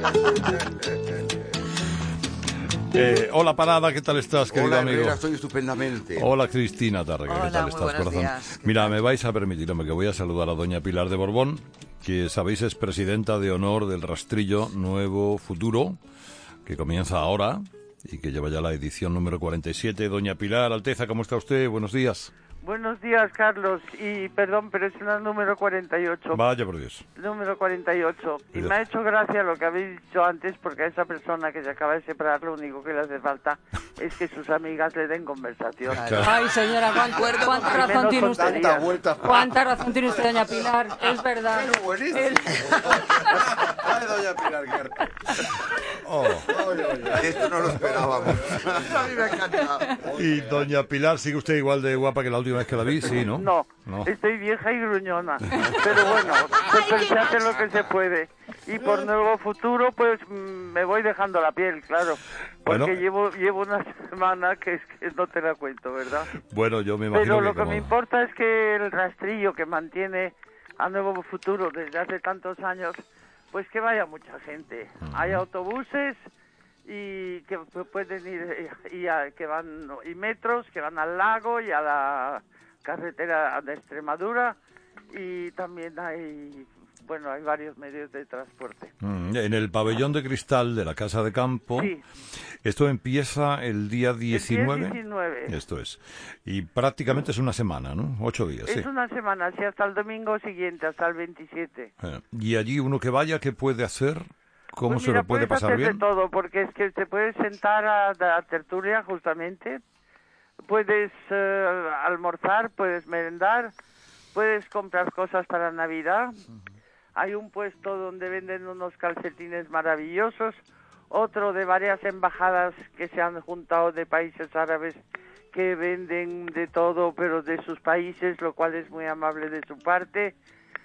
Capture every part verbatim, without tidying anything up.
Eh, hola Parada, ¿qué tal estás, querido Hola, amigo? Herrera, estoy estupendamente. Hola Cristina Tárrega, ¿qué Hola, tal muy estás, buenos corazón? días. Mira, me vais a permitir, hombre, que voy a saludar a doña Pilar de Borbón, que sabéis es presidenta de honor del rastrillo Nuevo Futuro, que comienza ahora y que lleva ya la edición número cuarenta y siete. Doña Pilar, Alteza, ¿cómo está usted? Buenos días. Buenos días, Carlos. Y perdón, pero es el número cuarenta y ocho. Vaya por Dios. Número cuarenta y ocho. Y Dios. me ha hecho gracia lo que habéis dicho antes, porque a esa persona que se acaba de separar lo único que le hace falta es que sus amigas le den conversación. Claro. Ay, señora, ¿cuánta, cuánta razón Menos tiene usted? tonterías. Tanta vuelta. ¿Cuánta razón tiene usted, doña Pilar? Es verdad. Pero buenísimo. El- Ay, doña Pilar Guerra. Oh. Oye, oye, esto no lo esperábamos. A mí me ha encantado. Y doña Pilar, ¿sigue usted igual de guapa que la última vez que la vi? Sí, ¿no? No, No. estoy vieja y gruñona. Pero bueno, pues se hace lo que se puede. Y por Nuevo Futuro, pues mm, me voy dejando la piel, claro. Porque Bueno. llevo llevo una semana que es que no te la cuento, ¿verdad? Bueno, yo me imagino Pero lo que que como... me importa es que el rastrillo que mantiene a Nuevo Futuro desde hace tantos años, pues que vaya mucha gente. Hay autobuses y que pu- pueden ir y, a- que van y metros que van al lago y a la carretera de Extremadura, y también hay, bueno, hay varios medios de transporte. Mm, En el pabellón de cristal de la Casa de Campo, Sí. esto empieza el día diecinueve. El día diecinueve. Esto es. Y prácticamente es una semana, ¿no? Ocho días, sí. Es una semana, sí, hasta el domingo siguiente, hasta el veintisiete. Eh, Y allí uno que vaya, ¿qué puede hacer? ¿Cómo Pues se mira, lo puede puedes pasar hacer bien? de todo, porque es que te puedes sentar a la tertulia justamente, puedes eh, almorzar, puedes merendar, puedes comprar cosas para Navidad. Hay un puesto donde venden unos calcetines maravillosos, otro de varias embajadas que se han juntado de países árabes que venden de todo, pero de sus países, lo cual es muy amable de su parte.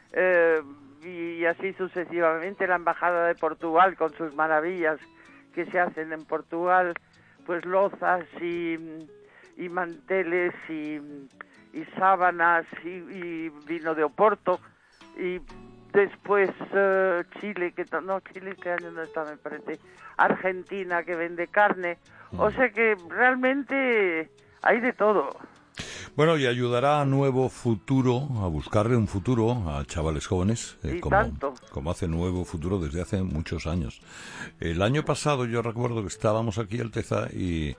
Eh, y así sucesivamente. La embajada de Portugal con sus maravillas que se hacen en Portugal, pues lozas y, y manteles y, y sábanas y, y vino de Oporto, y después eh, Chile, que ta- no, Chile este año no está, me parece, Argentina, que vende carne. O sea que realmente hay de todo. Bueno, y ayudará a Nuevo Futuro a buscarle un futuro a chavales jóvenes, eh, Y como, tanto. como hace Nuevo Futuro desde hace muchos años. El año pasado yo recuerdo que estábamos aquí, Alteza, y,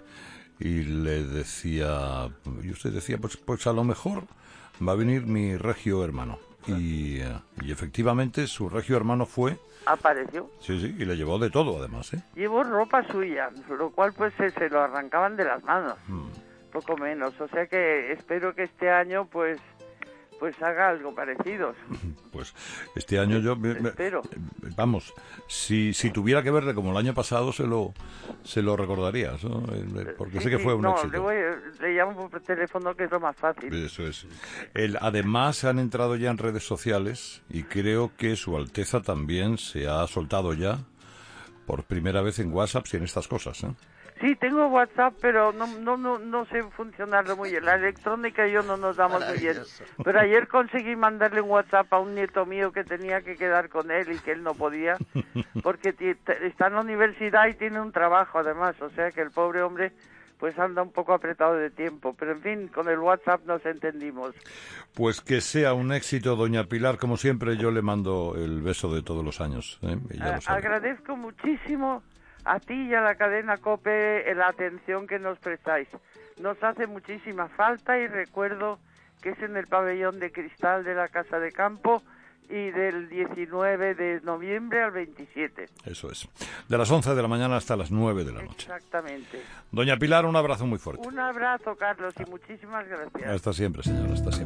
y le decía, y usted decía, pues, pues a lo mejor va a venir mi regio hermano. Y, eh, y efectivamente su regio hermano fue, Apareció. sí, sí, y le llevó de todo además, ¿eh? Llevó ropa suya, lo cual pues se, se lo arrancaban de las manos, Mm. poco menos. O sea que espero que este año pues pues haga algo parecido. Pues este año yo me- me- Espero. vamos, si si tuviera que verle como el año pasado se lo se lo recordarías, ¿no? El- porque Sí, sé que sí, fue un no, éxito. Le, voy, le llamo por teléfono, que es lo más fácil. Eso es. El, además han entrado ya en redes sociales y creo que Su Alteza también se ha soltado ya por primera vez en WhatsApp y en estas cosas, ¿eh? Sí, tengo WhatsApp, pero no no no no sé funcionarlo muy bien. La electrónica y yo no nos damos muy bien. Pero ayer conseguí mandarle un WhatsApp a un nieto mío que tenía que quedar con él y que él no podía, porque ti- te- está en la universidad y tiene un trabajo además. O sea que el pobre hombre pues anda un poco apretado de tiempo. Pero en fin, con el WhatsApp nos entendimos. Pues que sea un éxito, doña Pilar, como siempre yo le mando el beso de todos los años, ¿eh? Y ya A- lo sabe. agradezco muchísimo a ti y a la cadena COPE la atención que nos prestáis. Nos hace muchísima falta, y recuerdo que es en el pabellón de cristal de la Casa de Campo, y del diecinueve de noviembre al veintisiete. Eso es. De las once de la mañana hasta las nueve de la noche. Exactamente. Doña Pilar, un abrazo muy fuerte. Un abrazo, Carlos, y muchísimas gracias. Hasta siempre, señora, hasta siempre.